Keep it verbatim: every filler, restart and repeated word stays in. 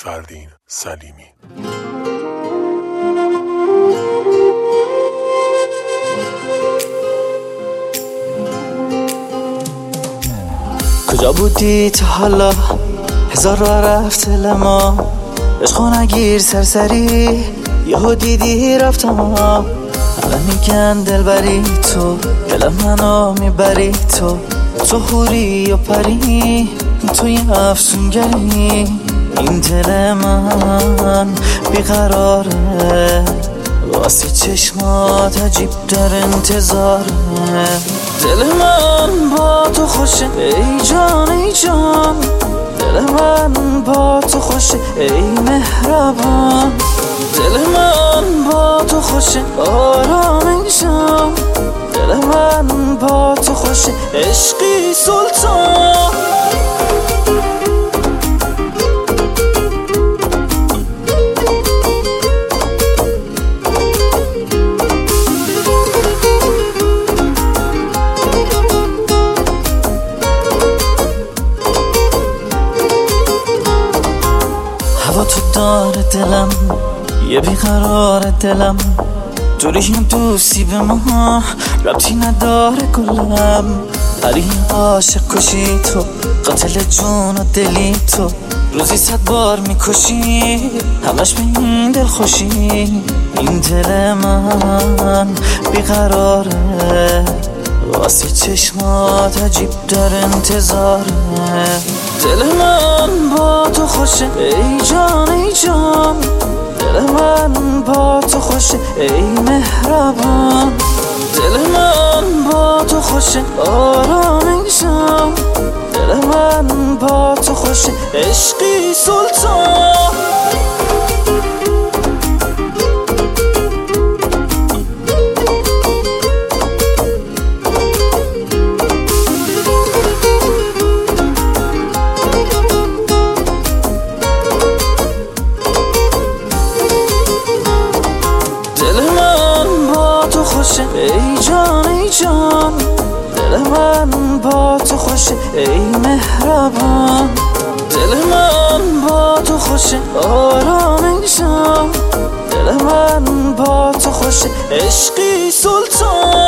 فردین سلیمی. کجا بودی تا حالا؟ هزار راه رفت دل ما، عشقو نگیر سرسری، یهو دیدی رفتم. الان میگن دلبری تو، دل منو میبری تو، تو حوری و پری، توی افسونگری. این دل من بیقراره، واسه چشمات عجیب در انتظاره. دل من با تو خوشه ای جان ای جان، دل من با تو خوشه ای مهربان. دل من با تو خوشه آرام ایشان، دل من با تو خوشه عشقی سلطان. هوا تو داره دلم، یه بیقرار دلم، جوری دوستی به ما ربطی نداره گلم. پری عاشق کشی تو، قاتل جون و دلی تو، روزی صد بار میکشی، همش به این دل خوشی. این دل من بیقراره، واسه چشمات عجیب در انتظاره. دل من با تو خوشه ای جان ای جان، دل من با تو خوشه ای مهربان. دل من با تو خوشه آرام ایشان، دل من با تو خوشه عشقی سلطان. ای جان ای جان، دل من با تو خوشه ای مهربان. دل من با تو خوشه آرام ایشان، دل من با تو خوشه عشقی سلطان.